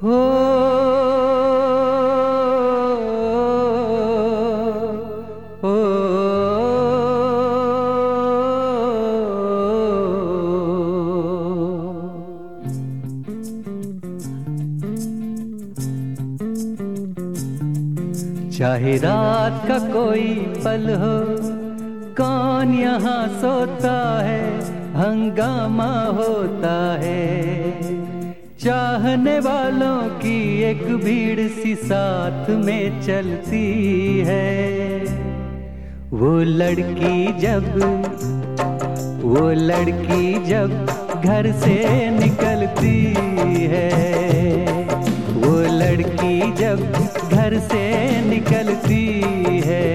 हो ओ, चाहे रात का कोई पल हो, कौन यहाँ सोता है, हंगामा होता है। चाहने वालों की एक भीड़ सी साथ में चलती है। वो लड़की जब घर से निकलती है, वो लड़की जब घर से निकलती है,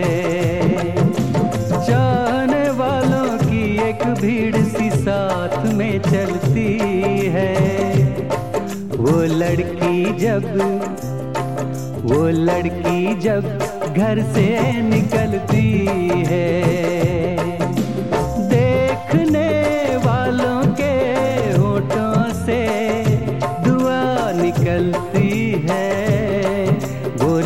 चाहने वालों की एक भीड़ सी साथ में चलती है। वो लड़की जब घर से निकलती है, देखने वालों के होठों से दुआ निकलती है। वो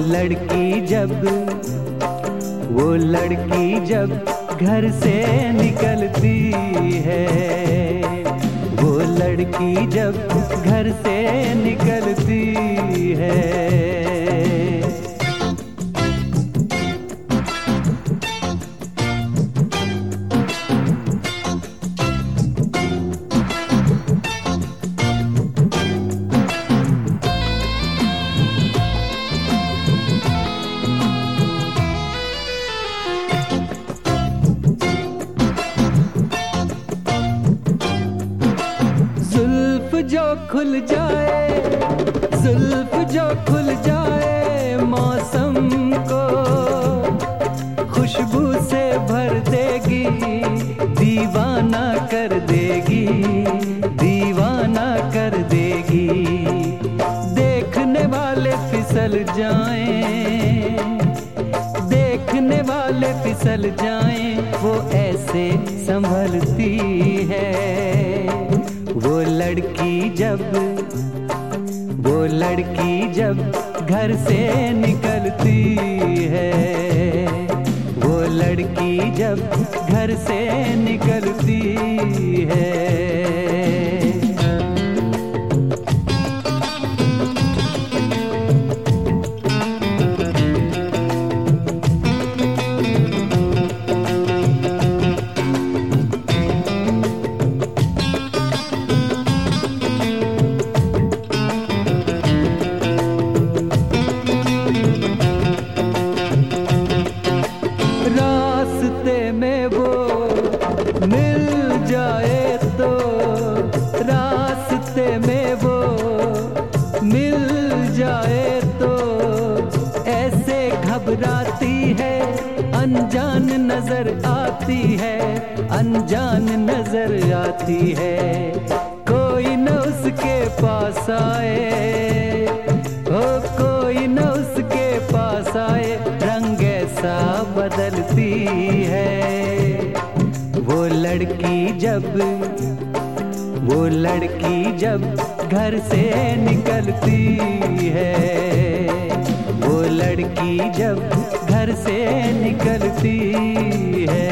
लड़की जब घर से निकलती है, वो लड़की जब घर से निकलती है। जुल्फ जो खुल जाए मौसम को खुशबू से भर देगी, दीवाना कर देगी, दीवाना कर देगी। देखने वाले फिसल जाएं, देखने वाले फिसल जाएं, वो ऐसे संभलती है। वो लड़की जब घर से निकलती है, वो लड़की जब घर से निकलती है। अनजान नजर आती है, अनजान नजर आती है। कोई न उसके पास आए, हो कोई न उसके पास आए, रंग ऐसा बदलती है। वो लड़की जब घर से निकलती है, वो लड़की जब घर से निकलती है।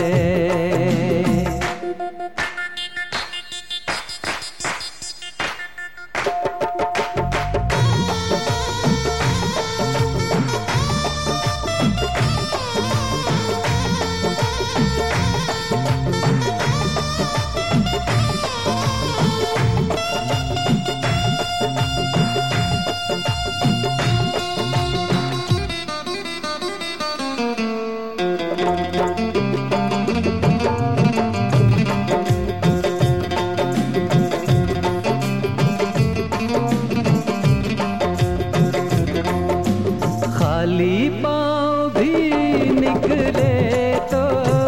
खाली पाँव भी निकले तो,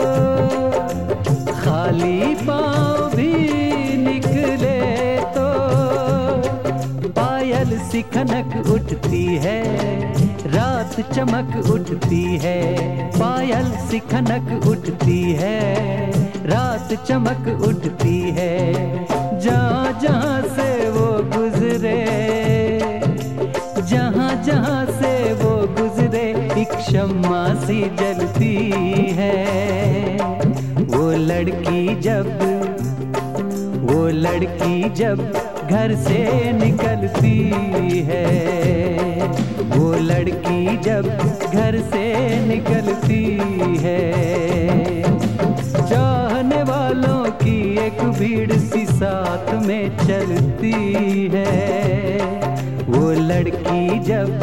खाली पाँव भी निकले तो, पायल सी खनक उठती है, रात चमक उठती है। पायल सी खनक उठती है, रात चमक उठती है। जहाँ जहाँ से वो गुजरे, शम्मा सी जलती है। वो लड़की जब घर से निकलती है, वो लड़की जब घर से निकलती है। चाहने वालों की एक भीड़ सी साथ में चलती है। वो लड़की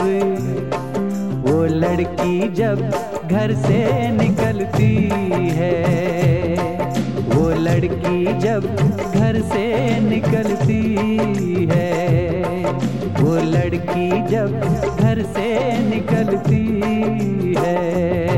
जब घर से निकलती है, वो लड़की जब घर से निकलती है, वो लड़की जब घर से निकलती है।